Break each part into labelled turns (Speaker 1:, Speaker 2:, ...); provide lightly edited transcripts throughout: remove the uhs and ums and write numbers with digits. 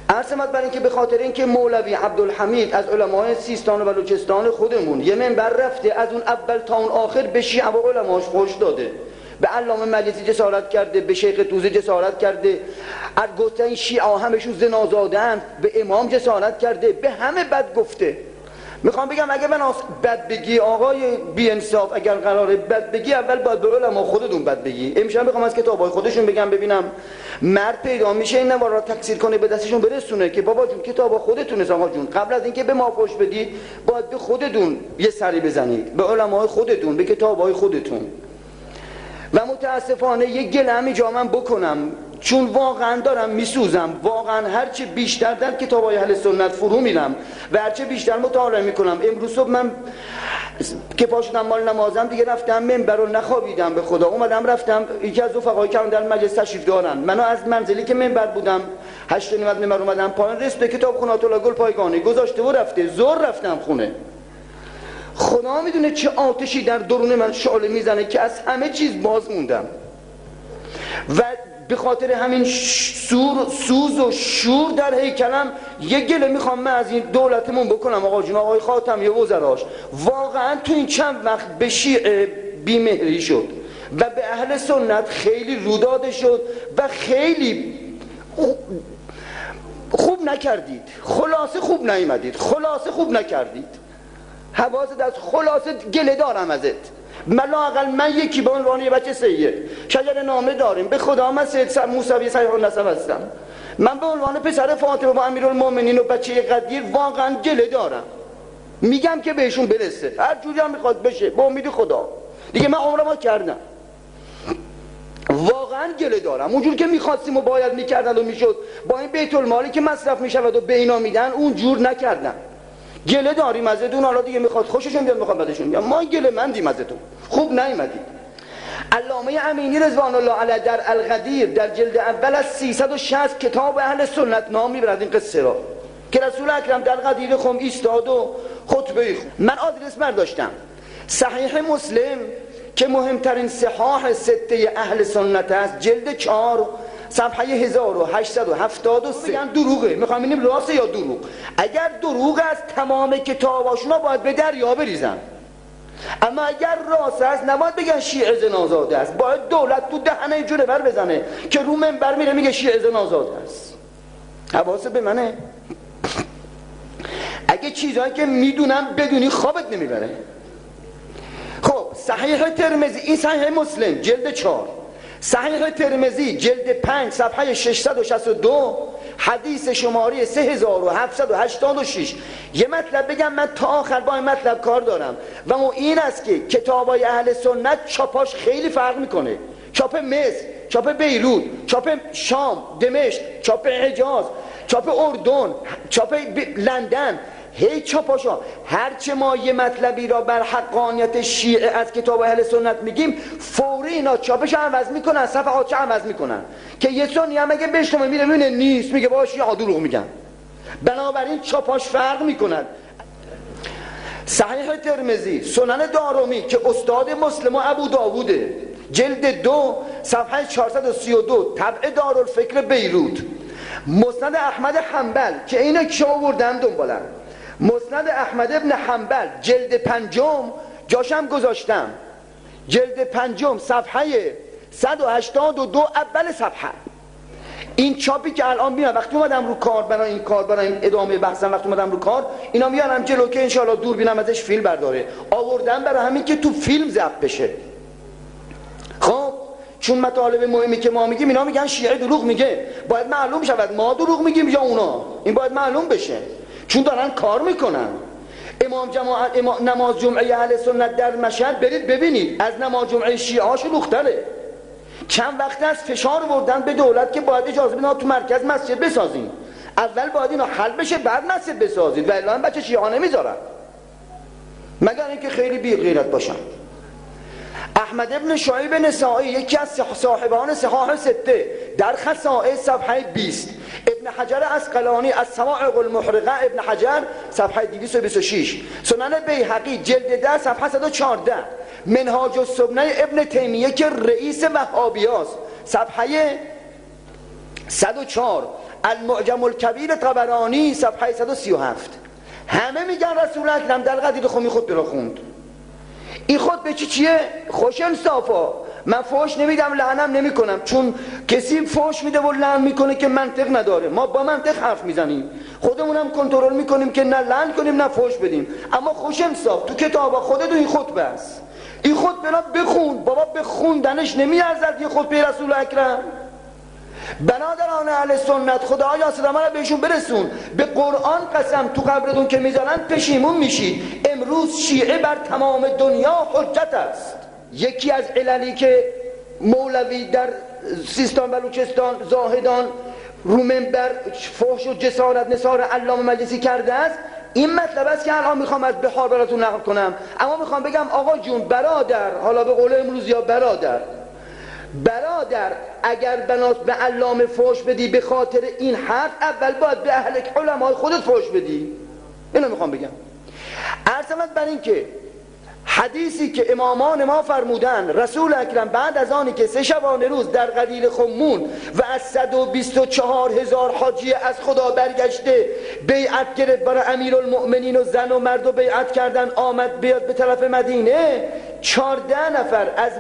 Speaker 1: عرض برای اینکه به خاطر اینکه مولوی عبدالحمید از علمای سیستان و بلوچستان خودمون یه منبر رفته، از اون اول تا اون آخر به شیعه و علماش فحش داده، به علامه مجلسی جسارت کرده، به شیخ توسی جسارت کرده، از گفته این شیعه همشون زنازاده‌اند، به امام جسارت کرده، به همه بد گفته. میخوام بگم اگه من بد بگی آقای بی انصاف، اگر قراره بد بگی اول باید به علما خودتون بد بگی. امشب میخوام از کتابای خودشون بگم ببینم مرد پیدا میشه این نوارا تکثیر کنه به دستشون برسونه که بابا جون کتابا خودتونه، آقا جون قبل از اینکه به ما فحش بدید باید به خودتون یه سری بزنید، به علمای خودتون، به کتابای خودتون. و متاسفانه یه گله همینجا من بکنم چون واقعا دارم میسوزم، واقعا هرچه بیشتر در کتابای اهل سنت فرو میرم و هرچه بیشتر مطالعه میکنم. امروز صبح من که پا شدم مال نمازم دیگه رفتم منبر رو نخوابیدم، به خدا اومدم رفتم، یکی از رفقای که در مجلس تشریف دارن منو از منزلی که منبر بودم 8:30 منبر اومدم پایین، رست کتابخونه آیت گل پایگانی گذاشته و رفته، زور رفتم خونه. خدا میدونه چه آتشی در درون من شعله میزنه که از همه چیز باز موندم و به خاطر همین سوز و شور در هیکلم یه گله میخوام من از این دولتمون بکنم. آقا جون، آقای خاتمی و وزراش واقعا تو این چند وقت به شیعه بیمهری شد و به اهل سنت خیلی رو داده شد و خیلی خوب نکردید، خلاصه خوب نیامدید، خلاصه خوب نکردید. حواست از خلاصه گله دارم ازت. لااقل من یکی به عنوان یه بچه سید شجر نامه داریم، به خدا من سید موسوی صحیح النسب هستم، من به عنوان پسر فاطمه و امیرالمومنین و بچه قدیر واقعا گله دارم، میگم که بهشون برسه هر جوری هم میخواد بشه با امید خدا. دیگه من عمرمو کردم، واقعا گله دارم. اونجور که میخواستیم و باید میکردن و میشد با این بیت المالی که مصرف میشود و به اینا میدن اونجور نکردن. گله داریم ازتون، حالا دیگه میخواد خوششون بیاد میخواد بدشون بیاد، ما گله مندیم ازتون، خوب نیومدید. علامه امینی رضوان الله علیه در القدیر در جلد اول از 360 کتاب اهل سنت نام میبرد از این قصه را که رسول اکرم در قدیر خم ایستاد و خطبه خون. من آدرس برداشتم، صحیح مسلم که مهمترین صحاح سته اهل سنت است، جلد 4 صفحه 1873. میگن دروغه، میخوام ببینیم راسته یا دروغ. اگر دروغ است تمام کتاباشونا باید به دریا بریزن، اما اگر راست است نباید بگن شیعه زنازاده است، باید دولت تو دهنه جونور بزنه که رو منبر میره میگه شیعه زنازاده است. حواست به منه؟ اگه چیزایی که میدونم بدونی خوابت نمیبره. خب صحیح ترمذی، این صحیح مسلم جلد 4، صحیح ترمذی جلد 5 صفحه 662 حدیث شماره 3786. یه مطلب بگم من تا آخر با این مطلب کار دارم و اون این است که کتابای اهل سنت چاپاش خیلی فرق میکنه. چاپ مصر، چاپ بیروت، چاپ شام، دمشق، چاپ حجاز، چاپ اردن، چاپ لندن، هی چاپاشا هرچه ما یه مطلبی را بر حقانیت شیعه از کتاب اهل سنت میگیم فوری اینا چاپش عوض میکنن، صفحات چه عوض میکنن که یه سنی هم اگه بشنوه میره میبینه نیست، میگه با شیعه دروغ میگن. بنابراین چاپاش فرق میکنن. صحیح ترمذی، سنن دارمی که استاد مسلم و ابو داووده، جلد 2 صفحه 432 طبع دارالفکر بیروت. مسند احمد حنبل که اینا که آوردن دنبالن، مسند احمد ابن حنبل جلد 5 جاشم گذاشتم، جلد 5 صفحه 182 اول صفحه. این چاپی که الان میاد وقتی اومدم رو کار برای این کار برای این ادامه بحثم، وقتی اومدم رو کار اینا میارم جلو که انشالله دور بینم ازش فیلم برداره، آوردم برای همین که تو فیلم ضبط بشه. خب چون مطالب مهمی که ما میگیم اینا میگن شیعه دروغ میگه، باید معلوم شود ما دروغ میگیم یا اونا، این باید معلوم بشه چون دارن کار میکنن. نماز جمعه اهل سنت در مشهد برید ببینید از نماز جمعه شیعه شلوغ‌تره. چند وقت از فشار آوردن به دولت که باید اجازه بدن تو مرکز مسجد بسازین، اول باید اینا حل بشه بعد مسجد بسازید و الا بچه شیعه نمیذارن مگر اینکه خیلی بی غیرت باشن. احمد ابن شعیب نسائی یکی از صاحبان صحاح سته در خصائص صفحه 20، ابن حجر عسقلانی از صواعق المحرقه ابن حجر صفحه 226، سنن بیهقی جلد 10 صفحه 114، منهاج السنه ابن تیمیه که رئیس وهابیاست صفحه 104، المعجم الکبیر طبرانی صفحه 137. همه میگن رسول اکرم در غدیر خمی خطبه را خوند. این خطبه چیه؟ خوش انصافا. من فوش نمیدم، لعنم نمی کنم، چون کسی فوش میده و لعن میکنه که منطق نداره. ما با منطق حرف میزنیم، خودمونم کنترل میکنیم که نه لعن کنیم نه فوش بدیم. اما خوش انصاف تو کتاب خودت و این خطبه است. این خطبه را بخون بابا، بخوندنش نمیارزد یه خطبه رسول اکرم؟ برادران اهل سنت، خدایا صدامه را بهشون برسون. به قرآن قسم تو قبرتون که میزنن پشیمون میشید. امروز شیعه بر تمام دنیا حجت است. یکی از عللی که مولوی در سیستان بلوچستان زاهدان رو منبر فحش و جسارت نثار علامه مجلسی کرده است، این مطلب است که الان میخوام از بحار براتون نقل کنم. اما میخوام بگم آقا جون، برادر، حالا به قول امروزی ها برادر، اگر بناس به علامه فحش بدی به خاطر این حرف، اول باید به اهل علمای خودت فحش بدی. اینو میخوام بگم. عرض بر این که حدیثی که امامان ما فرمودن رسول اکرم بعد از آنی که 3 شبانه روز در غدیر خمون و از 124,000 حاجی از خدا برگشته بیعت گرفت برای امیرالمؤمنین و زن و مرد و بیعت کردن، آمد بیاد به طرف مدینه، 14 نفر از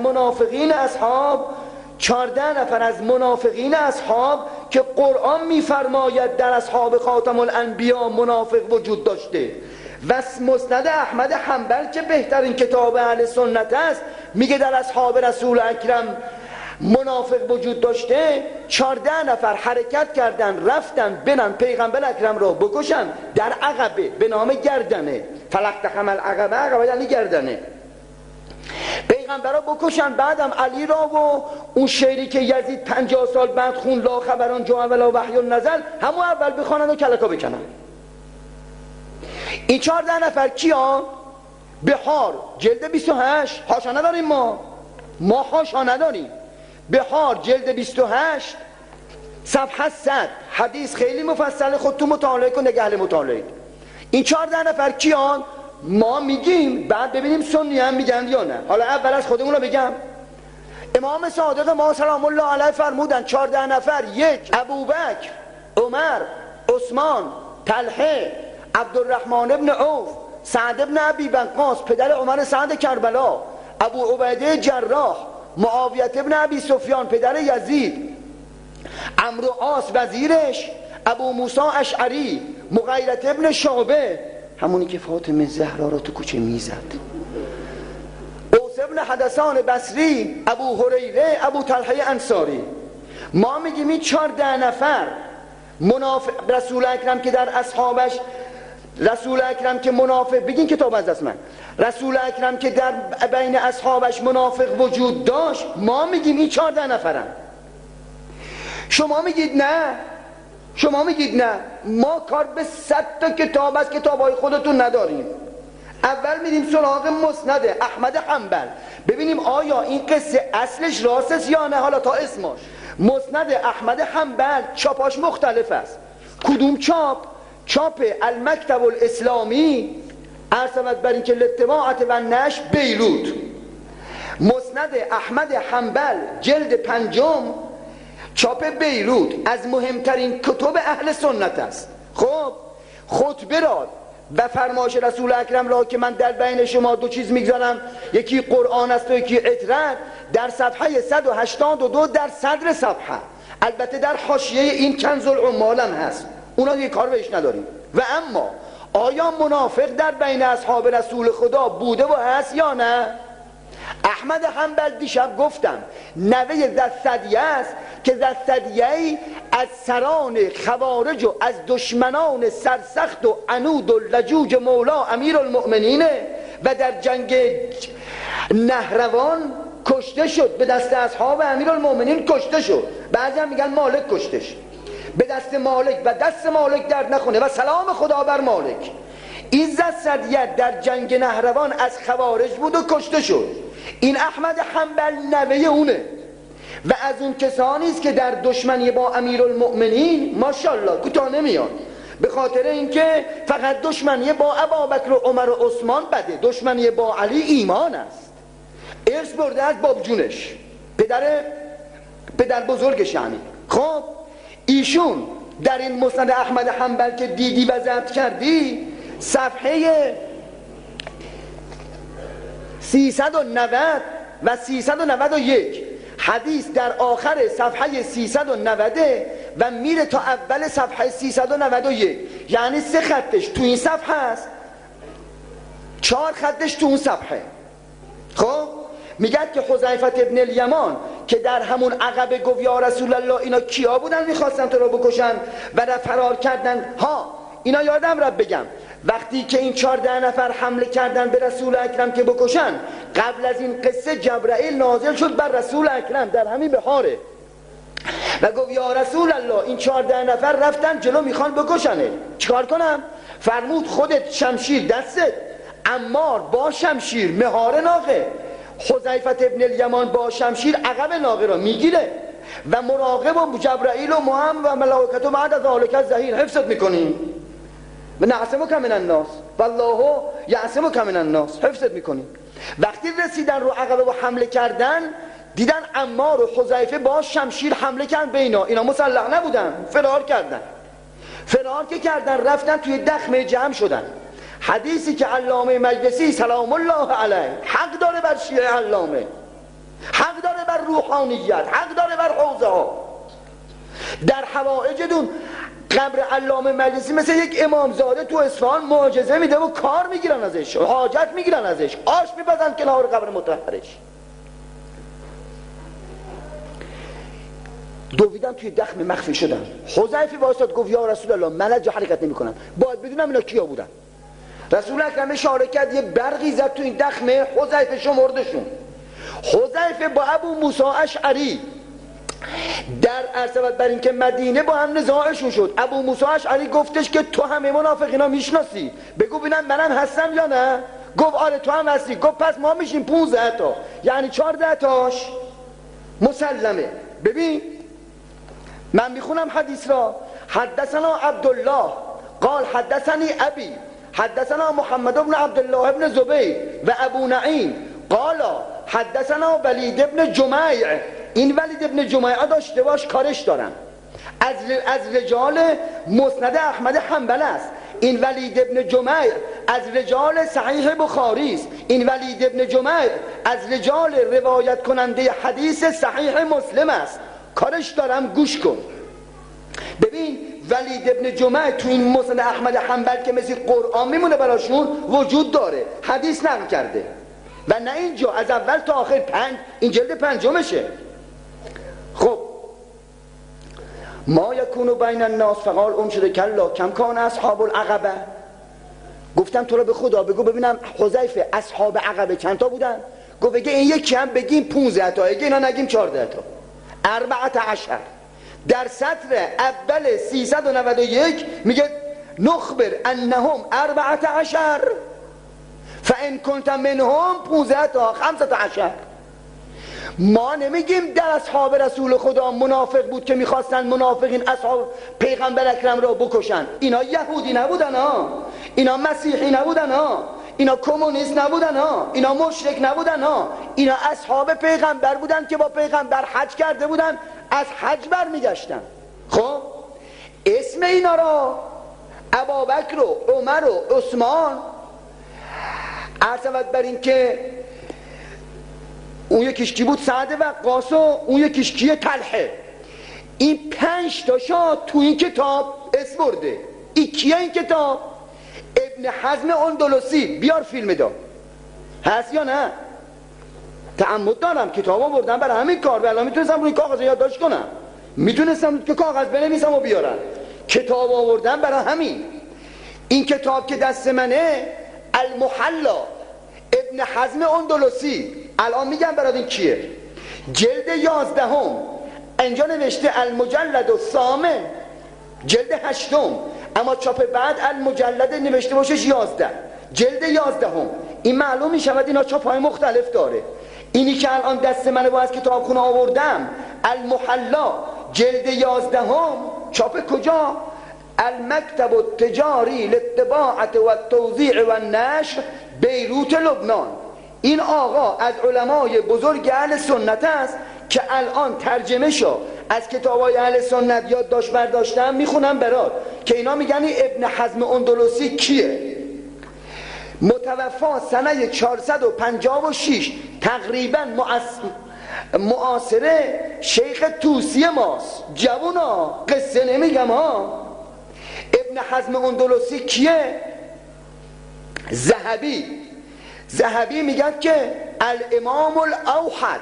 Speaker 1: منافقین اصحاب که قرآن میفرماید در اصحاب خاتم الانبیا منافق وجود داشته، و مسند احمد حنبل که بهترین کتاب اهل سنت است میگه در اصحاب رسول اکرم منافق وجود داشته. 14 نفر حرکت کردن، رفتن بنن پیغمبر اکرم را بکشن در عقبه به نام گردنه. فلقتحم العقبه، عقبه یعنی گردنه. پیغمبر را بکشن، بعدم علی را و اون شعری که یزید 50 سال بعد خون، لا خبران جو ولا وحی نزل، همون اول بخوانن و کلکا بکنن. این 14 نفر کیان؟ بحار جلد 28، هاشا نداریم ما هاشا نداریم. بحار جلد 28 صفحه 100، حدیث خیلی مفصل، خود تو مطالعه کن دیگه، اهل مطالعه. این 14 نفر کیان؟ ما میگیم، بعد ببینیم سنی هم میگن یا نه. حالا اول از خودمون رو بگم. امام صادق ما سلام الله علیه فرمودن 14 نفر: 1 ابوبکر، عمر، عثمان، طلحه، عبدالرحمن ابن عوف، سعد ابن ابی وقاص پدر عمر سعد کربلا، ابو عبیده جراح، معاویه ابن ابی سفیان پدر یزید، عمرو عاص وزیرش، ابو موسی اشعری، مغیرة ابن شعبه، همونی که فاطمه زهرا را تو کوچه میزد، اوس ابن حدثان بصری، ابو هریره، ابو طلحه انصاری. ما میگیم این 14 نفر منافق رسول اکرم که در اصحابش، رسول اکرم که منافق، بگین کتاب از دست من، رسول اکرم که در بین اصحابش منافق وجود داشت، ما میگیم این 14 نفرن. شما میگید نه، ما کار به 100 تا کتاب از کتابای خودتون نداریم. اول میریم سراغ مسند احمد حنبل ببینیم آیا این قصه اصلش راست است یا نه. حالا تا اسمش مسند احمد حنبل چاپاش مختلف است. کدوم چاپ المکتب الاسلامی، عرض بر این که لطباعت و نشر بیروت. مسند احمد حنبل جلد 5 چاپ بیروت، از مهمترین کتب اهل سنت است. خب خطبه را و فرمایش رسول اکرم را که من در بین شما 2 چیز میگذارم، یکی قرآن است و یکی عترت، در صفحه 182 در صدر صفحه، البته در حاشیه این کنز العمال هم هست، اونا دیگه کار بهش نداریم. و اما آیا منافق در بین اصحاب رسول خدا بوده و هست یا نه؟ احمد حنبل دیشب گفتم نوه زدثدیه است که زدثدیه از سران خوارج و از دشمنان سرسخت و عنود و لجوج مولا امیرالمؤمنینه و در جنگ نهروان کشته شد، به دست اصحاب امیرالمؤمنین کشته شد. بعضی هم میگن مالک کشتش، به دست مالک و دست مالک درد نخونه و سلام خدا بر مالک. این زدثدیه در جنگ نهروان از خوارج بود و کشته شد. این احمد حنبل نوه اونه و از اون کسانی است که در دشمنی با امیرالمؤمنین ماشاءالله کوتاه نمیاد، به خاطر اینکه فقط دشمنی با ابوبکر و عمر و عثمان بده، دشمنی با علی ایمان است. ارث برده از بابجونش، پدر بزرگش یعنی. خب ایشون در این مسند احمد حنبل که دیدی و ضبط کردی، صفحه 390 و 391 حدیث در آخر صفحه 390 و میره تا اول صفحه 391، یعنی 3 خطش تو این صفحه است، 4 خطش تو اون صفحه. خب میگه که حذیفه ابن الیمان که در همون عقبه گفت یا رسول الله اینا کیا بودن میخواستن تو رو بکشن و فرار کردن؟ ها اینا یادم رب بگم، وقتی که این 14 نفر حمله کردن به رسول اکرم که بکشن، قبل از این قصه جبرائیل نازل شد بر رسول اکرم در همین بحاره و گفت یا رسول الله این 14 نفر رفتن جلو میخوان بکشنه، چیکار کنم؟ فرمود خودت شمشیر دستت، عمار با شمشیر مهار ناقه، حذیفه ابن الیمان با شمشیر عقب ناقه را میگیره و مراقب و جبرائیل و مهم و ملائکت و بعد از ذالک ظهیر حفظت میکنیم و نعصمک من الناس والله یعصمک من الناس، حفظت میکنیم. وقتی رسیدن رو عقبه و حمله کردن، دیدن عمار و حذیفه با شمشیر حمله کردن به اینا مسلح نبودن، فرار کردن که کردن رفتن توی دخمه جمع شدن. حدیثی که علامه مجلسی سلام الله علیه حق داره بر شیعه علامه، حق داره بر روحانیت، حق داره بر حوزه ها. در حوائج دون قبر علامه مجلسی مثل یک امامزاده تو اصفهان معجزه میده و کار میگیرن ازش، حاجت میگیرن ازش، آش میپزن کنار قبر مطهرش. دویدن توی دخم مخفی شدن. حذیفه واسط گفت یا رسول الله من از جا حرکت نمیکنم، باید بدونم اینا کیا بودن. رسول اکرم اشاره کرد، یه برقی زد تو این دخمه، حذیفه شمردشون. حذیفه با ابو موسی اشعری در ارتباط بر این که مدینه با هم نزاعشون شد، ابو موسی اشعری گفتش که تو همه منافقینا میشناسی، بگو ببینم منم هستم یا نه؟ گفت آره تو هم هستی. گفت پس ما میشیم 15 تا، یعنی 14 تاش مسلمه. ببین من میخونم حدیث را. حدثنا عبدالله قال حدثنی ابی حدثنا محمد بن عبدالله بن زبیر و ابو نعیم قال حدثنا ولید بن جمیع. این ولید بن جمیع داشته باش کارش دارم، از رجال مسند احمد حنبل است. این ولید بن جمیع از رجال صحیح بخاری است. این ولید بن جمیع از رجال روایت کننده حدیث صحیح مسلم است. کارش دارم گوش کن. ببین ولید ابن جمیع تو این مسند احمد حنبل که مثل قرآن میمونه براشون وجود داره، حدیث نقل کرده و نه اینجا از اول تا آخر این جلد 5شه. خب ما یکونو بین الناس فقال شده کلا کم کان اصحاب العقبه. گفتم تو را به خدا بگو ببینم حذیفه اصحاب عقبه چند تا بودن؟ گفت اگه این یکی هم بگیم 15 تا، اگه اینا نگیم 14 تا، 14. در سطر اول 391 میگه نخبر انهم 14 فان کنت منهم 15 تا 15. ما نمیگیم در اصحاب رسول خدا منافق بود که میخواستن منافقین اصحاب پیغمبر اکرم را بکشن. اینا یهودی نبودن ها، اینا مسیحی نبودن ها، اینا کمونیست نبودن ها، اینا مشرک نبودن ها، اینا اصحاب پیغمبر بودن که با پیغمبر حج کرده بودن، از حج برمیگشتن. خب اسم اینا را ابوبکر و عمر و عثمان عرض بر این که اون یکیش کی بود؟ سعد وقاص و اون یکیش کیه؟ طلحه. این 5 تاشا تو این کتاب اسم برده. این کیه این کتاب؟ ابن حزم اندلسی. بیار فیلم دا هست یا نه؟ تعمد دارم کتابا بردم برای همین کار، ولی میتونستم روی کاغذ یادداشت کنم، میتونستم که کاغذ بنویسم و بیارم. کتاب آوردم برای همین. این کتاب که دست منه المحلا ابن حزم اندلسی، الان میگم برات این کیه. جلد 11 اینجا نوشته المجلد الثامن، جلد 8، اما چاپ بعد المجلد نوشته باشه 11، جلد 11. این معلوم میشود اینا چاپ‌های مختلف داره. اینی که الان دست منه با از کتابخونه آوردم المحلا جلد 11 چاپ کجا؟ المکتب التجاری للطباعة والتوزیع والنشر بیروت لبنان. این آقا از علمای بزرگ اهل سنت است که الان ترجمه شو از کتابای اهل سنت یادداشت برداشتم میخونم برات که اینا میگن ابن حزم اندلسی کیه. متوفا سنه 456 تقریبا معاصره شیخ توسی ماست. جوونا قصه نمیگم ها. ابن حزم اندلسی کیه؟ ذهبی میگن که الامام الاوحد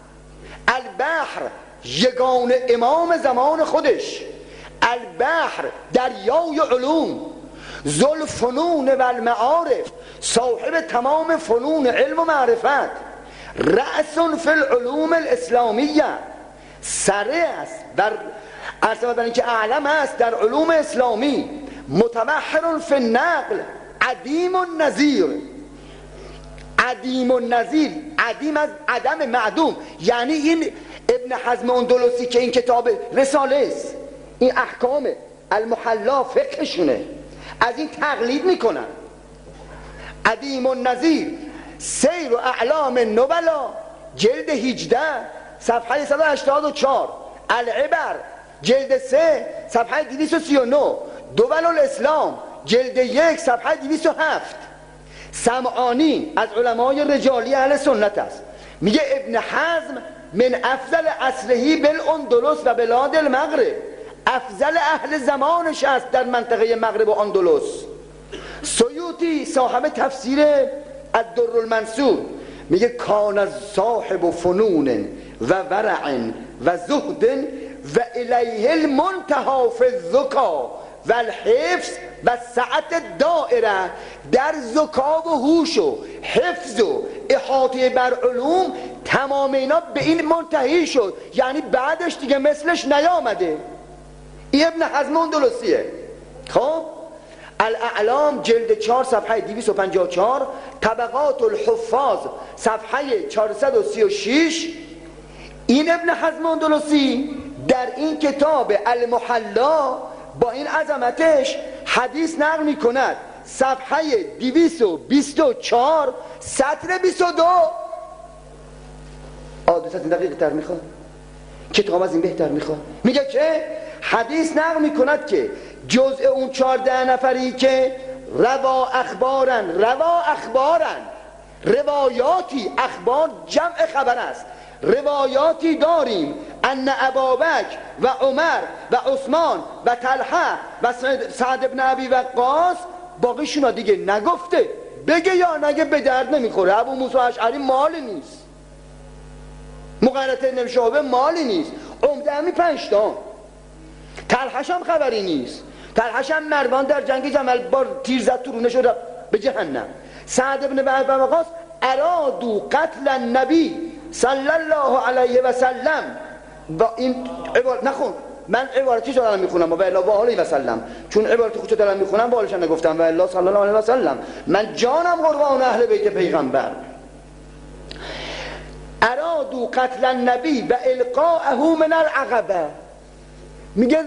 Speaker 1: البحر، یگان امام زمان خودش، البحر دریای علوم، ذو الفنون و المعارف، صاحب تمام فنون علم و معرفت، رأس فی العلوم الاسلامیه، سره است در بر اینکه اعلم است در علوم اسلامی، متمحر فی النقل، عدیم النظیر. عدیم النظیر، عدیم از عدم، معدوم. یعنی این ابن حزم اندلسی که این کتاب رساله است، این احکام المحلا فقهشونه، از این تقلید میکنن. عدیم النظیر، سیر و اعلام نبلا، جلد 18 صفحه 184، العبر جلد 3 صفحه 239، دول الاسلام جلد 1 صفحه 207. سمعانی از علمای رجالی اهل سنت است، میگه ابن حزم من افضل اصلهی بالاندلس و بلاد المغرب، افضل اهل زمانش است در منطقه مغرب و اندلس. سیوطی صاحب تفسیر الدر المنصور میگه کان صاحب فنون و ورع و زهد و الیه المنتهى فی الذکا و الحفظ و سعت دائره، در ذکا و هوش و حفظ و احاطه بر علوم تمام اینا به این منتهی شد، یعنی بعدش دیگه مثلش نیامده. این ابن حزم اندلسیه. خب الاعلام جلد 4 صفحه 254، طبقات الحفاظ صفحه 436. این ابن حزم اندلسی در این کتاب المحلا با این عظمتش حدیث نقل می کند، صفحه 224 سطر 22. 2 سطر دقیق تر میخواد، کتاب از این بهتر میخواد. میگه که حدیث نقل می کند که جزء اون 14 نفری که روا اخبارن، روایاتی، اخبار جمع خبر است، روایاتی داریم ان ابابکر و عمر و عثمان و طلحه و سعد بن ابی وقاص، باقیشونا دیگه نگفته، بگه یا نگه به درد نمیخوره. ابو موسی اشعری مالی نیست، مغیرة بن شعبه مالی نیست، عمده همی 5 تا. طلحه‌ش هم خبری نیست، طلحه‌ش هم مروان در جنگ جمل بار تیر زد تو رونه شد به جهنم. سعد بن ابی وقاص ارادو قتل النبی صلی الله علیه و سلم. با این عبارت نخون، من عبارتی رو دارم میخونم و الا با علیه و سلم، چون عبارتی خودت دارم میخونم با حالش نگفتم و الا صلی الله علیه و سلم، من جانم قربان اهل بیت پیغمبر. ارادو قتل النبی و القاءه من العقبه. میگه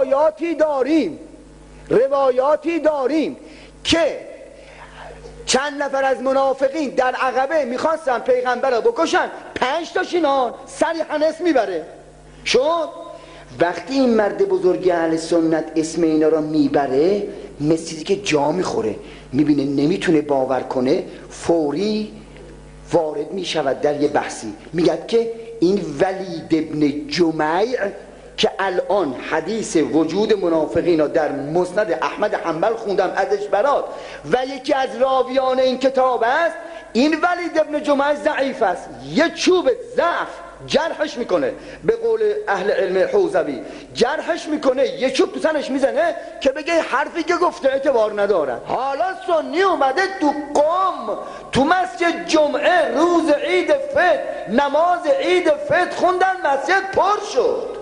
Speaker 1: روایاتی داریم که چند نفر از منافقین در عقبه میخواستن پیغمبر رو بکشن، 5 تا شینان صریحا اسم میبره. شد وقتی این مرد بزرگ اهل سنت اسم اینا رو میبره، مثل چیزی که جا میخوره، میبینه نمیتونه باور کنه، فوری وارد میشود در یه بحثی. میگه که این ولید ابن جمیع که الان حدیث وجود منافقین رو در مسند احمد حنبل خوندم ازش برات و یکی از راویان این کتاب است، این ولید ابن جمیع ضعیف است، یه چوب ضعف جرحش میکنه، به قول اهل علم حوزوی جرحش میکنه، یه چوب تو سنش میزنه که بگه حرفی که گفته اعتبار نداره. حالا سنی اومده تو قم، تو مسجد جمعه روز عید فطر، نماز عید فطر خوندن، مسجد پر شد.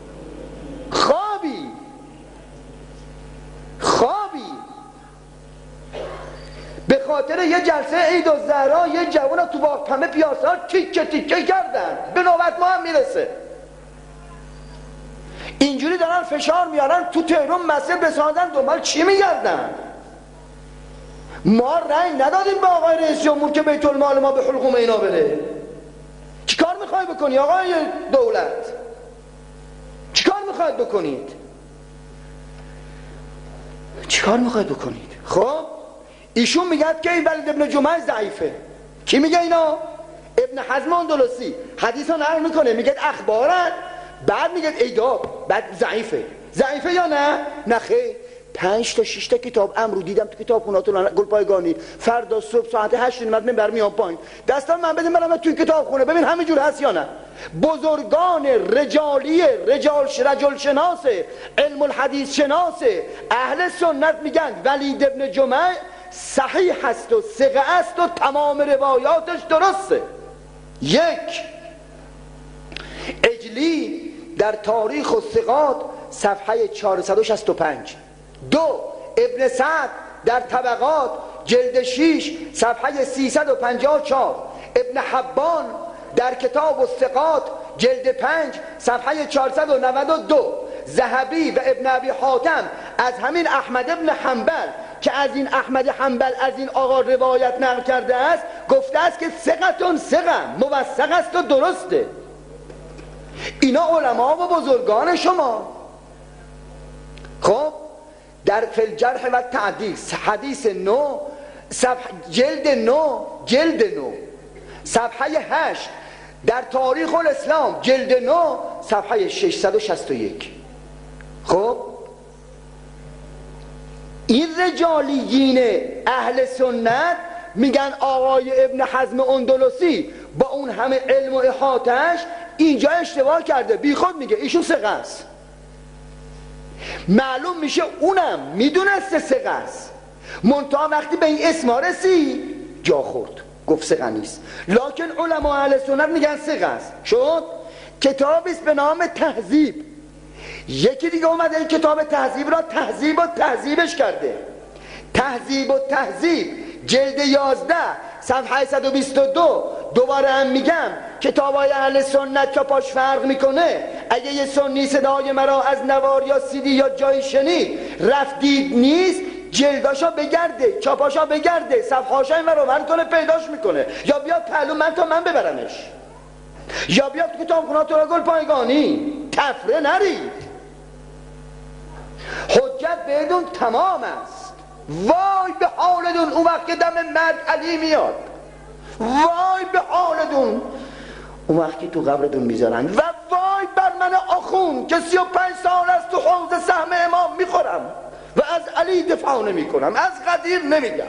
Speaker 1: خوابی به خاطر یه جلسه عید الزهرا یه جوان تو باغ پمه پیاسا تیکه کردن، به نوبت ما هم میرسه. اینجوری دارن فشار میارن تو تهران مسجد بسازن، دنبال چی میگردن؟ ما رأی ندادیم به آقای رئیس جمهور که بیت المال ما به حلقوم اینا بره. چی کار میخوای بکنی آقای دولت؟ میخواید بکنید؟ چیکار میخواید بکنید؟ خب ایشون میگه که این ولید ابن جمعه ضعیفه. کی میگه اینا؟ ابن حزم اندلسی. حدیث ها نقل میکنه میگه اخبارن، بعد میگه ایداب، بعد ضعیفه. ضعیفه یا نه؟ نه خیر. 5 تا 6 تا کتاب امرو دیدم تو کتابخونه‌تون گلپایگانی، فردا صبح ساعت 8 من برمیام پایین، دستم من بدین برام تو کتابخونه ببین همینجور هست یا نه. بزرگان رجالی رجل شناس علم الحدیث شناس اهل سنت میگن ولید ابن جمعه صحیح هست و ثقه است و تمام روایاتش درسته. یک اجلی در تاریخ و ثقات صفحه 465. 2 ابن سعد در طبقات جلد 6 صفحه 354. ابن حبان در کتاب الثقات جلد 5 صفحه 492. ذهبی و ابن ابی حاتم از همین احمد ابن حنبل که از این احمد حنبل از این آقا روایت نقل کرده است گفته است که ثقتون ثقه موثق است و درسته. اینا علما و بزرگان شما. خب در الجرح و تعدیل حدیث 9 جلد 9 صفحه 8، در تاریخ الاسلام جلد 9 صفحه 661. خب این رجالیین اهل سنت میگن آقای ابن حزم اندلسی با اون همه علم و احاطه‌اش اینجا اشتباه کرده، بی خود میگه ایشون ثقه است. معلوم میشه اونم میدونسته ثقه است، منتها وقتی به این اسما رسید جا خورد گفت ثقه نیست. لکن علما اهل سنت میگن ثقه است. شد کتابی است به نام تهذیب. یکی دیگه اومده این کتاب تهذیب را تهذیب و تهذیبش کرده. تهذیب و تهذیب جلد 11 صفحه 122. دوباره هم میگم کتابای اهل سنت که پاش فرق میکنه، اگه یه سنی صدای مرا از نوار یا سیدی یا جای شنید رفتید نیست، جلداشا بگرده، چاپاشا بگرده، صفحاشا این ور کنه پیداش میکنه، یا بیاد پهلو من تا من ببرمش، یا بیاد کتابخونه‌ها تو گل پایگانی تفره نرید. حجت بهتون تمام است. وای به حالتون اون وقت که دم مرگ علی میاد، وای به حالتون اون وقت که تو قبرتون میذارن، و وای بر من آخون که 35 سال است تو حوض سهم امام میخورم و از علی دفاع نمیکنم، از قدیر نمیگم.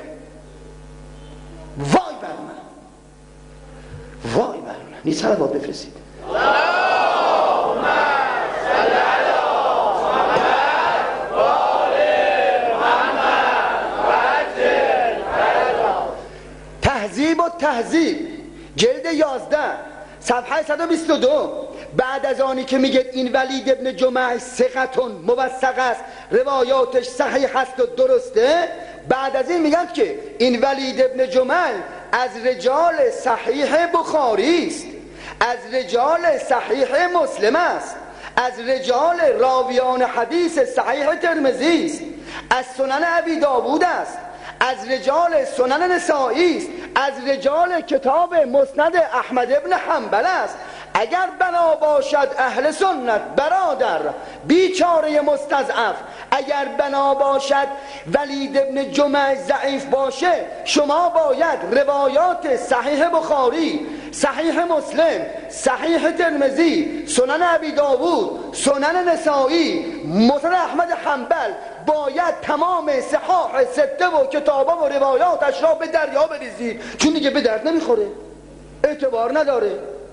Speaker 1: وای بر من، وای بر من. نیست صلوات بفرستید. اللهم صل علی محمد و آل محمد و عجل فرجهم. تهذیب و تهذیب جلد 11 صفحه 122. بعد از آنی که میگه این ولید ابن جمعه ثقتون موثق است، روایاتش صحیح هست و درسته، بعد از این میگن که این ولید ابن جمعه از رجال صحیح بخاری است، از رجال صحیح مسلم است، از رجال راویان حدیث صحیح ترمذی است، از سنن ابی داوود است، از رجال سنن نسائی است، از رجال کتاب مسند احمد ابن حنبل است. اگر بنا باشد اهل سنت برادر بیچاره مستضعف، اگر بنا باشد ولید ابن جمعه ضعیف باشه، شما باید روایات صحیح بخاری، صحیح مسلم، صحیح ترمذی، سنن ابی داوود، سنن نسائی، مسند احمد حنبل، باید تمام صحاح سته و کتابا و روایاتش را به دریا بریزید، چون دیگه به درد نمیخوره، اعتبار نداره،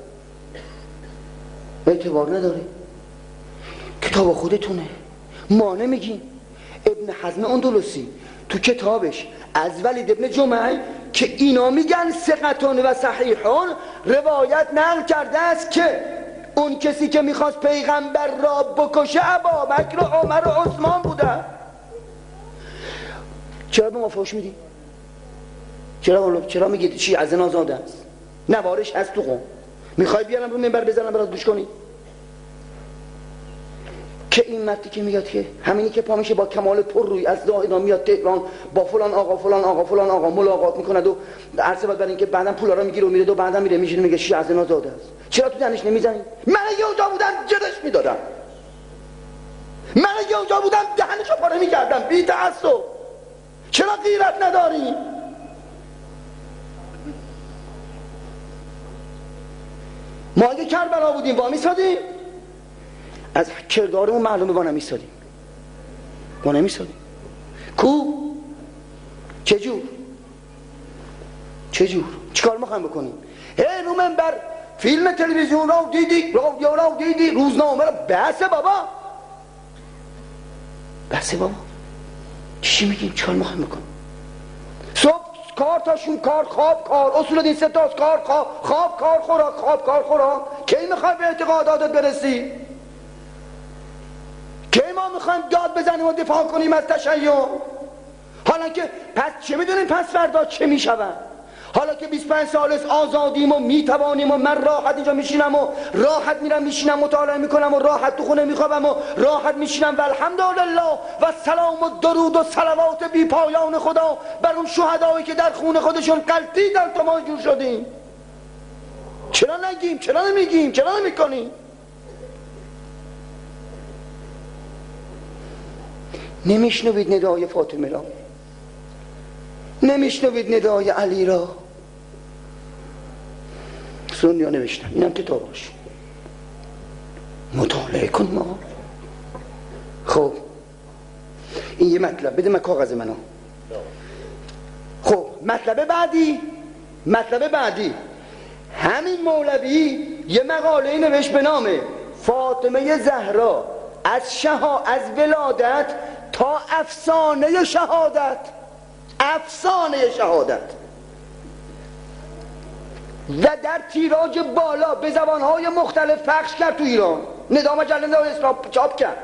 Speaker 1: اعتبار نداره. کتاب خودتونه، ما نمیگیم. ابن حزم اندلسی تو کتابش از ولید ابن جمعه که اینا میگن ثقتون و صحیحون روایت نقل کرده است که اون کسی که میخواست پیغمبر را بکشه ابابکر و عمر و عثمان بوده. چرا به ما فحش میدی؟ چرا میگید چی از نازاده است؟ نوارش هست تو قوم، میخوای بیارم رو منبر بزنم برات گوش کنی؟ که این مردی که میاد که همینی که پا میشه با کمال پر روی از زاهدان میاد تهران با فلان آقا ملاقات میکند و عرض بعد اینکه بعداً پولا رو میگیره و میره و بعداً میره میشینه میگه شیعه از نازاده است. چرا تو دانش نمیزنی؟ من یه اونجا بودم جدش میدادم. من اگه اونجا بودم دهنشو پاره میکردم بی تعصب. چرا غیرت نداریم؟ ما اگه کربلا بودیم با میسادیم؟ از کردارمون معلومه با نمیسادیم. کو؟ چجور؟ چیکار میخوایم بکنیم؟ رو منبر فیلم تلویزیون رو دیدی، رادیو رو دیدی، روزنامه رو بسه بابا. چی میگیم؟ چیکار میخوایم بکنیم؟ صبح کار تاشون کار، خواب کار، اصول دین سه تاست، کار خواب کار خوراک. کی میخوای به اعتقاداتت برسی؟ کی ما میخوایم داد بزنیم و دفاع کنیم از تشیع؟ حالا که پس چه میدونیم پس فردا چه میشود؟ حالا که 25 سال است آزادیم و میتوانیم و من راحت اینجا میشینم و راحت میرم میشینم مطالعه میکنم و راحت تو خونه میخوابم و راحت میشینم و الحمدلله و سلام و درود و صلوات بی پایان خدا بر اون شهدایی که در خون خودشون قلتیدن تا ما جور شدیم. چرا نگیم؟ چرا نمیگیم؟ چرا نمیکنیم؟ نمیشنوید ندای فاطمه را؟ نمیشنوید ندای علی را؟ سنیا نوشتن، اینم کتاباش مطالعه کن. ما خب این یه مطلب، بده من کاغذ منو. خب مطلب بعدی همین مولوی یه مقاله نوشت به نام فاطمه زهرا از ولادت تا افسانه شهادت و در تیراژ بالا به زبانهای مختلف پخش کرد تو ایران. ندا مجله ندا اسلام چاپ کرد.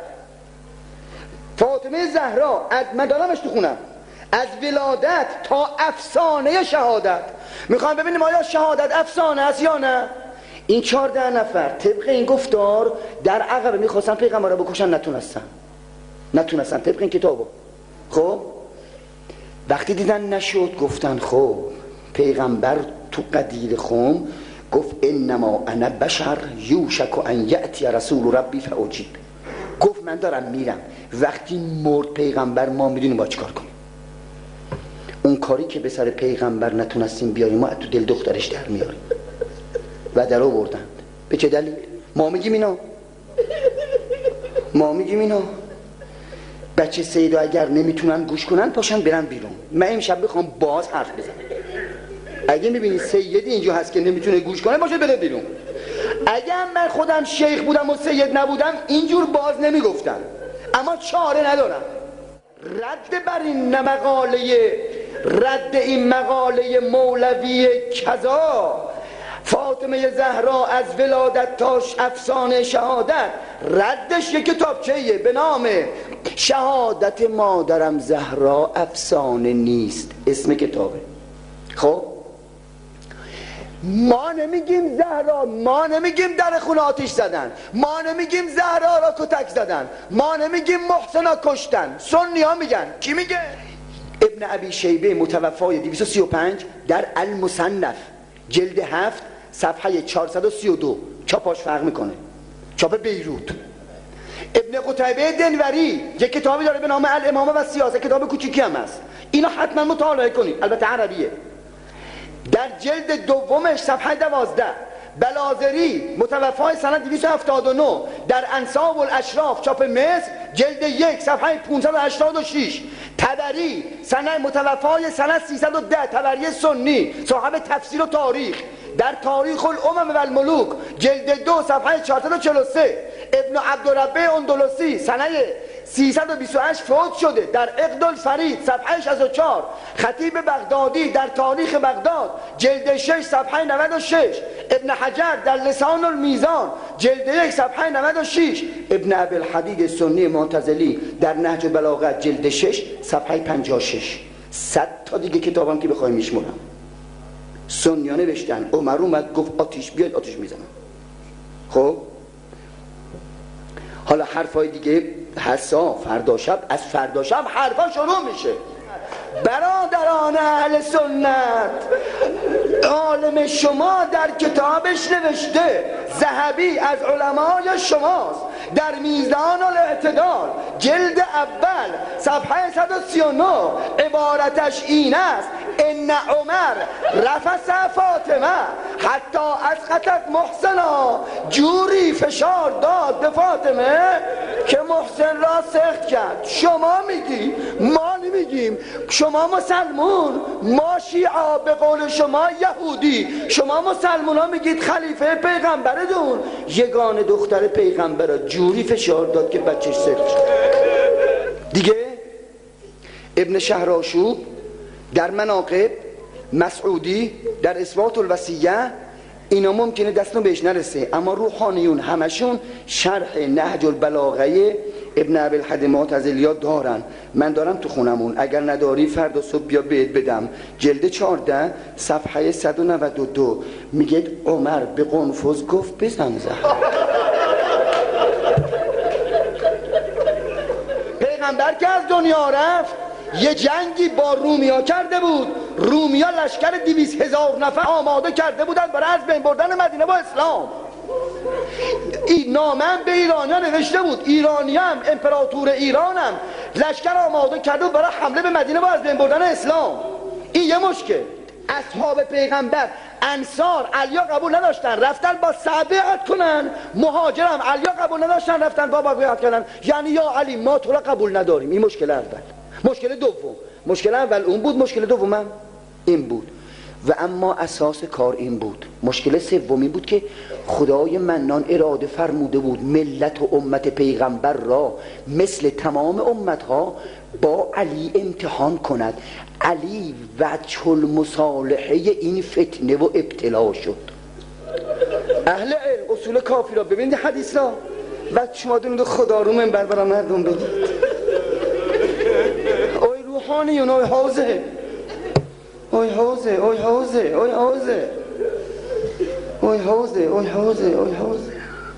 Speaker 1: فاطمه زهرا من دارمش تو خونم، از ولادت تا افسانه شهادت. میخوام ببینیم آیا شهادت افسانه است یا نه. این 14 نفر طبق این گفتار در عقب میخواستن پیغمبر رو بکشن، نتونستن طبق این کتابو. خب وقتی دیدن نشد گفتن خب پیغمبر تو قدیر خم گفت انما انا بشر یوشک ان یأتی رسول ربی فاجیب. گفت من دارم میرم، وقتی مرد پیغمبر ما میدونیم با چیکار کنیم. اون کاری که به سر پیغمبر نتونستیم بیاریم ما تو دل دخترش در میاریم و در آوردند. به چه دلیل؟ ما میگیم اینا بچه سیدو اگر نمیتونن گوش کنن پاشن برن بیرون. من امشب بخوام باز حرف بزنم، اگه میبینی سید اینجا هست که نمیتونه گوش کنه باشه بره بیرون. اگر من خودم شیخ بودم و سید نبودم اینجور باز نمیگفتم، اما چاره ندارم. رد این مقاله مولوی کذا فاطمه زهرا از ولادت تا افسانه شهادت، ردش یک کتابچه‌ایه به نام شهادت مادرم زهرا افسانه نیست، اسم کتابه. خب ما نمیگیم زهرا، ما نمیگیم در خونه آتش زدن، ما نمیگیم زهرا را کتک زدن، ما نمیگیم محسنا کشتن. سنی ها میگن. کی میگه؟ ابن ابی شیبه متوفای 235 در المصنف جلد 7 صفحه 432 چاپاش فرق میکنه، چاپ بیروت. ابن قتیبه دنوری یک کتابی داره به نام الامامه و سیاست، کتاب کوچیکی هم هست، اینو حتما مطالعه کنید، البته عربیه. در جلد دومش صفحه 12 بلازری متوفای سنه 279 در انساب الاشراف چاپ مصر جلد 1 صفحه 586 طبری سنه متوفای سنه 310 طبری سنی صاحب تفسیر و تاریخ در تاریخ الامم و الملوک جلد 2 صفحه 443 ابن عبدالربه اندلسی سنه 328 فوت شده در عقد الفرید صفحه 64 خطیب بغدادی در تاریخ بغداد جلد 6 صفحه 96 ابن حجر در لسان المیزان جلد 1 صفحه 96 ابن ابی الحدید سنی معتزلی در نهج بلاغت جلد 6 صفحه 56 100 تا دیگه کتابم که بخوایم میشمونم. سنیا نوشتن، عمر اومد گفت آتیش بیاد آتیش میزنم. خب حالا حرفای دیگه حسا فردا شب حرفا شروع میشه. برادران اهل سنت، عالم شما در کتابش نوشته، ذهبی از علمای شماست، در میزان الاعتدال جلد اول صفحه 139 عبارتش این است: ان عمر رفس فاطمه حتی اسقطت محسنا. جوری فشار داد به فاطمه که محسن را سخت کرد. شما میگی، ما نمیگیم. شما مسلمون، ما شیعه، به قول شما یهودی. شما مسلمون ها میگید خلیفه پیغمبرتون یگانه دختر پیغمبر را جوری فشار داد که بچهش سخت شد. دیگه ابن شهرآشوب در مناقب، مسعودی در اثبات الوصیه، اینا ممکنه دستون بهش نرسه، اما روحانیون همشون شرح نهج البلاغه ابن ابوالحد معتزلی دارن. من دارم تو خونمون، اگر نداری فردا صبح بیا بهت بدم. جلد 14 صفحه 192 میگه عمر به قنفذ گفت بزن زهر. پیغمبر که از دنیا رفت یه جنگی با رومیا کرده بود. رومیا لشکر 200,000 نفر آماده کرده بودن برای از بین بردن مدینه با اسلام. این نامه به ایرانیا نوشته بود. ایرانی هم، امپراتور ایران هم لشکر آماده کرده بود برای حمله به مدینه با از بین بردن اسلام. این یه مشکل. اصحاب پیغمبر انصار علیا قبول نداشتن، رفتن با سعد بیعت کنن. مهاجرم علیا قبول نداشتن، رفتن با بیعت کردن. یعنی یا علی ما تو را قبول نداریم. این مشکل اول. مشکل دوم، مشکل اول اون بود، مشکل دومم این بود. و اما اساس کار این بود. مشکل سومی بود که خدای منان اراده فرموده بود ملت و امت پیغمبر را مثل تمام امتها با علی امتحان کند. علی وجه المصالحه این فتنه و ابتلا شد. اهل علم اصول کافی را ببینید، حدیث را و شما دونید خدا رو منبر برای مردم بگید. اوی روحانیون، اوی حوزه، اوی حوزه، اوی حوزه، اوی حوزه، اوی حوزه، اوی حوزه، اوی حوزه،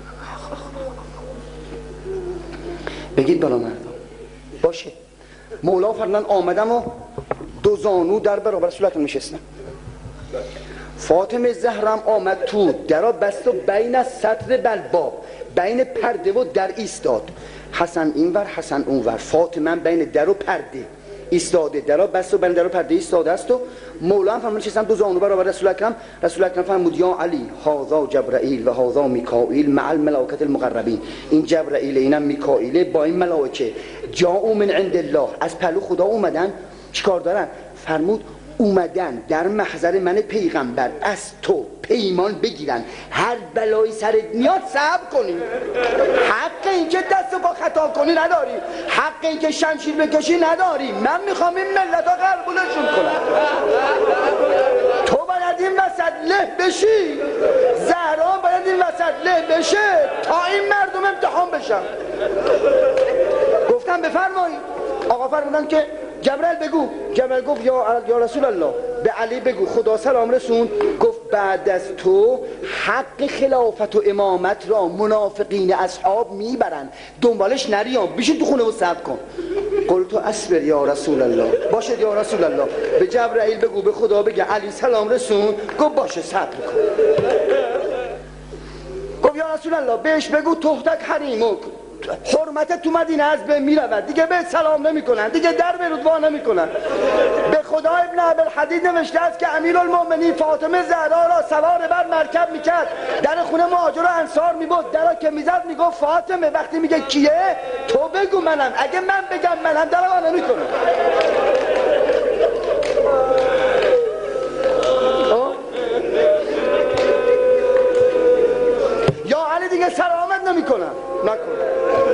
Speaker 1: بگید برای مردم باشه. مولا فرمان آمدم و دو زانو در برابر صورتم نشستم. فاطمه زهرم آمد تو درا بست و بین از سطر بلباب، بین پرده و در ایستاد. حسن اینور حسن اونور، فاطمه بین در و پرده ایستاده، درا بست و بین در و پرده ایستاده است. و مولا هم فرمود نشستم دو زانو برابر رسول اکرم. رسول اکرم فرمود یا علی هذا جبرائیل و هذا میکائیل مع الملائکه المقربین. این جبرائیل، اینم میکائیل با این ملائکه. جاءوا من عند الله، از پلو خدا اومدن. چیکار دارن؟ فرمود اومدن در محضر من پیغمبر از تو پیمان بگیرن هر بلایی سرت میاد صبر کنی. حق این که دست و پا خطا کنی نداری، حق این که شمشیر بکشی نداری. من میخوام این ملت ها قبولشون کنم. تو باید این وسط له بشی، زهرا باید این وسط له بشه تا این مردم امتحان بشن. گفتم بفرمایید. آقا فرمودن که جبرائیل بگو. جبرائیل گفت یا رسول الله به علی بگو خدا سلام رسون. گفت بعد از تو حق خلافت و امامت را منافقین اصحاب میبرن، دنبالش نریام، بیشین تو خونه و صبر کن. قلت اصبر یا رسول الله. باشه یا رسول الله. به جبرائیل بگو به خدا بگه علی سلام رسون. گفت باشه صبر کن. گفت یا رسول الله بهش بگو تهتک حریمک، حرمت تو مدینه از بین میرود، دیگه به سلام نمیکنن، دیگه در به رودوا نمیکنن. به خدا ابن ابوالحدید نوشته است که امیرالمومنین فاطمه زهرا را سوار بر مرکب میکرد، در خونه مهاجر و انصار میبرد، درا که میزد میگفت فاطمه، وقتی میگه کیه تو بگو منم، اگه من بگم منم در وا نمیکنم. یا علی دیگه سلامت نمیکنم، نکنم.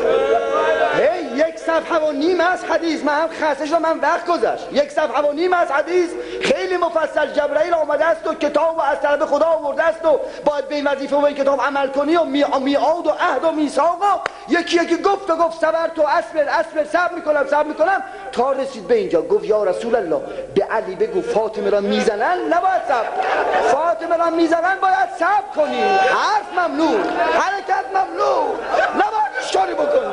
Speaker 1: یک صفحه و نیم از حدیث، من هم خسته شدم، من وقت گذشت. یک صفحه و نیم از حدیث خیلی مفصل. جبرائیل آمده است و کتاب و از طرف خدا آورده است و باید به این وظیفه و این کتاب عمل کنی و میعاد و عهد و میثاق. یکی گفت صبر تو اصبر صبر میکنم تا رسید به اینجا. گفت یا رسول الله به علی بگو فاطمه را میزنن نباید صبر، فاطمه را میزنن باید صبر کنی، حرف ممنوع، حرکت ممنوع، نباید اشکالی بکنی.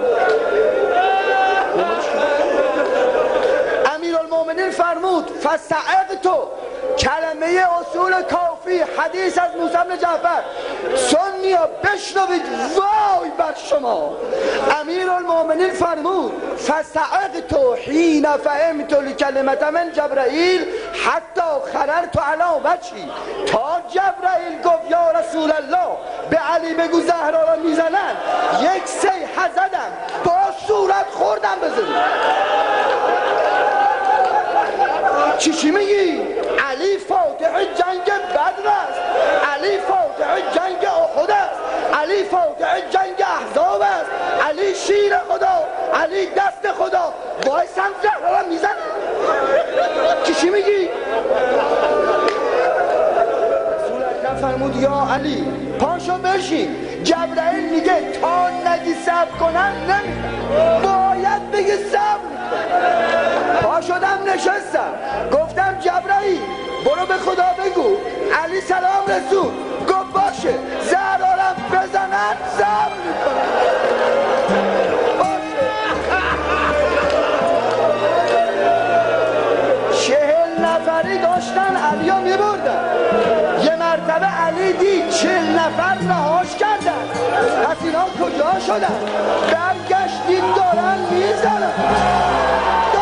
Speaker 1: امیرالمومنین فرمود فسعقتو، کلمه اصول کافی حدیث از موسی بن جعفر، سنیا بشنوید وای بر شما. امیرالمومنین فرمود فسعقت حین فهمت الکلمة من جبرائیل حتی خررت علی وجهی. تا جبرائیل گفت یا رسول الله به علی بگو زهرا را میزنن، یک صیحه زدم با صورت خوردم بزنم. چی میگی؟ علی فاتح جنگ بدر است، علی فاتح جنگ احد است، علی فاتح جنگ احزاب است، علی شیر خدا، علی دست خدا. وایس هم زهرا را میزنه. چی میگی؟ رسول اکرم فرمود یا علی پاشو بشین. جبرائیل میگه تا نگی صبر کنم نمیدم، باید بگی صبر. پا شدم نشستم گفتم جبرائیل برو به خدا بگو علی سلام رسول. گفت باشه زهرا بزنن صبر میکنم. باشه 40 نفری داشتن علیا میبردن. یه مرتبه علی دید 40 نفر رهاش کردن. پس اینا کجا شدن؟ برگشت دید دارن میزنن.